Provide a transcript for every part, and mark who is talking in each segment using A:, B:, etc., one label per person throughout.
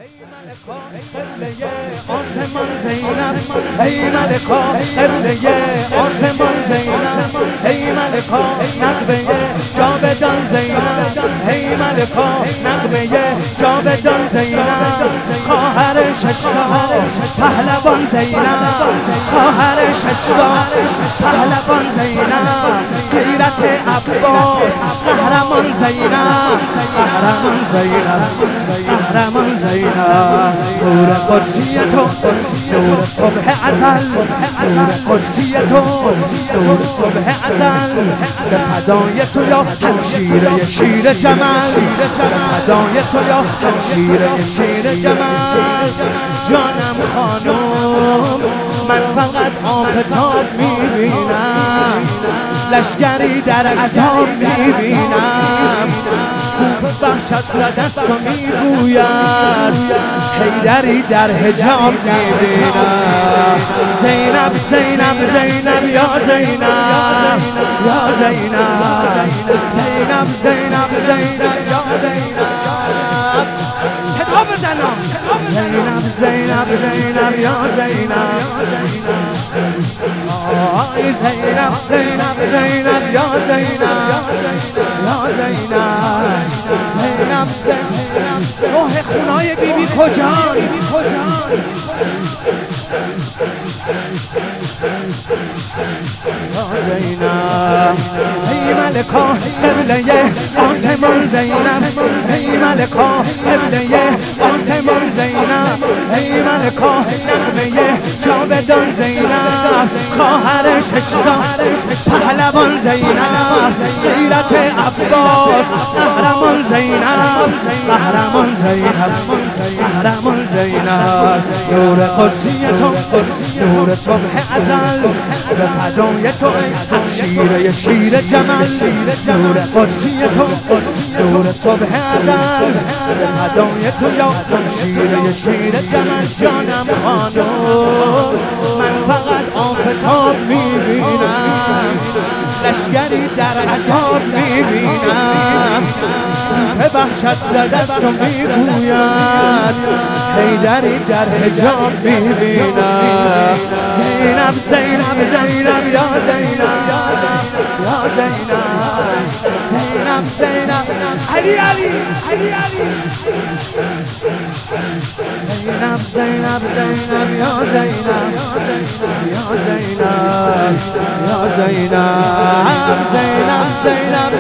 A: قبله آسمان زینب ای ملکا، قبله آسمان زینب ای ملکا، نقبه جاودان زینب ای ملکا، نقبه جاودان زینب، خواهر ششتا پهلوان زینب، خواهر ششتا پهلوان زینب، غیرت عباس قهرمان زینب، قهرمان زینب، قهرمان زینب، نور قدسی تو، نور صبح ازل، نور قدسی تو، نور صبح ازل، به فدای تو یا همشیره شیر جمل، به فدای تو یا همشیره شیر جمل، جانم خانم من فقط آفتاب میبینم، لشگری در عذاب میبینم، کوف وحشت زده است و میگوید حیدری در حجاب میبینم، زینب زینب زینب یا زینب یا زینب، زینب زینب زینب یا زینب، صدا بزنم، زینب زینب زینب یا زینب، آی زینب زینب زینب یا زینب یا زینب، زینب زینب، روح خونای بیبی کجان؟ یا زینب ای ملکا، قبله آسمان زینب ای ملکا، قبله آسمان زینب ای ملکا، نغمه جاودان زینب، خواهر ششتا پهلوان زینب، غیرت عباس قهرمان زینب، قهرمان زینب، قهرمان زینب، نور قدسی تو، نور صبح ازل، به فدای تو همشیره شیر جمل، نور قدسی تو، نور صبح ازل، به فدای تو یا همشیره شیر جمل، جانم خانم من فقط آفتاب میبینم، لشگری در عذاب میبینم، کوف وحشت زده است و میگوید حیدری در حجاب میبینم، زینب زینب زینب یا زینب یا زینب، زینب زینب علی علی علی علی، زینب زینب زینب یا زینب یا زینب یا زینب، زینب زینب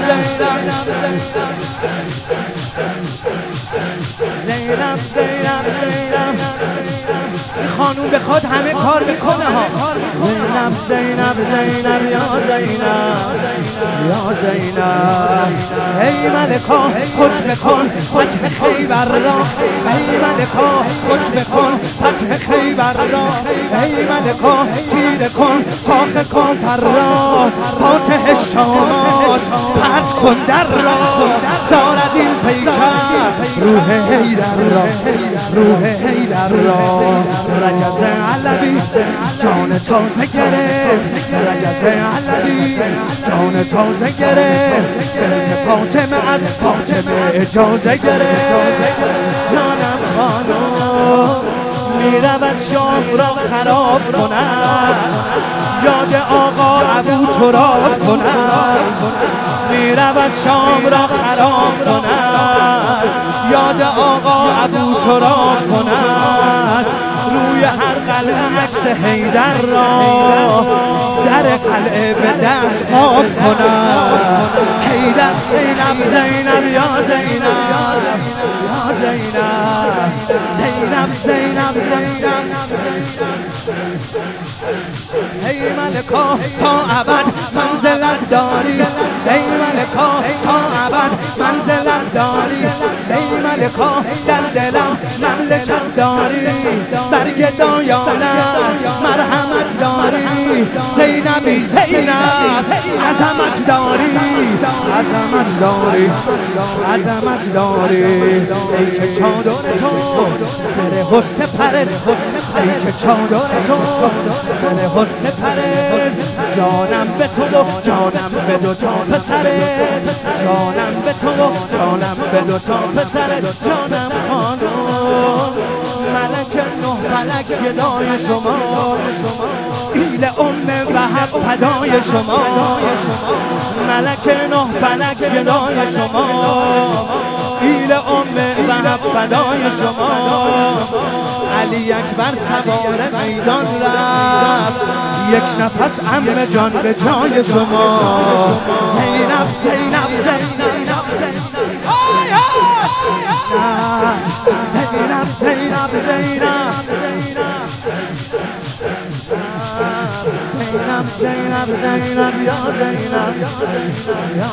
A: زینب زینب زینب، این خانوم به خود همه کار میکنه ها، زینب زینب زینب یا زینب یا زینب، ای ملکا خود بکن فتح خیبر را، ای ملکا خود بکن فتح خیبر را، ای ملکا تیره کن کاخ کافر را، فاتح شامات پرت کن در را، دارد این پیکر روح حیدر را، روح حیدر را، رجز علوی جان تازه گرفت، رجز علوی جان تازه گرفت، بنت فاطمه از فاطمه اجازه گرفت، جانم خانم میرود شام را خراب کند، یاد آقا ابو تراب کند، میرود شام را خراب کند، یاد آقا ابو تراب کند، روی هر قلعه عکس حیدر را، در قلعه به دست قاف کند، حیدر زینب زینب یا زینب یا زینب، زینب زینب زینب، ای ملکا تا ابد منزلت داری، ای ملکا تا ابد منزلت داری، ای ملکا در دلم مملکت داری، بر گدایانم مرحمت داری، زینبی زینب عظمت داری، عظمت داری، عظمت داری، ای که چادر تو سر حسن پرت، ای که چادر تو سر حسن پرت، جانم به تو و جانم به دو تا پسرت، جانم به تو و جانم به دو تا پسرت، جانم خانم ملک نه فلک گدای شما ایل وهب فدای شما ملک نه فلک گدای شما ایل وهب فدای شما علی اکبر سوار میدان رفت یک نفس عم جان به جای شما زینب زینب زینب زینب زینب زینب زینب یا زینب یا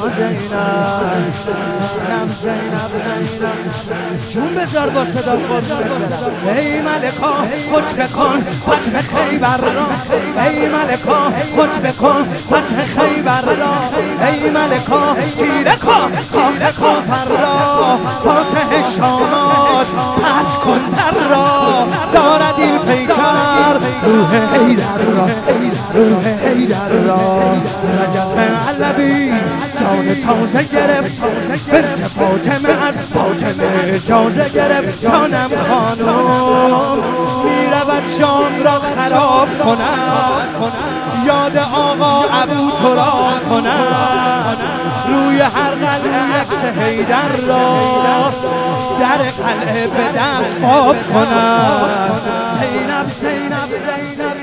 A: زینب جون بذار با صدا ای ملکا خود بکن فتح خیبر را ای ملکا خود بکن فتح خیبر را ای ملکا تیره کن پر را فاتح شامات پت کن در را دارد این پیکر روح حیدر را رجب علوی جان تازه گرفت بنت فاطمه از فاطمه اجازه گرفت جانم خانم میرود شام را خراب کنم یاد آقا ابو تراب کنم روی هر قلعه عکس حیدر را در قلعه به دست قاب کنم زینب زینب زینب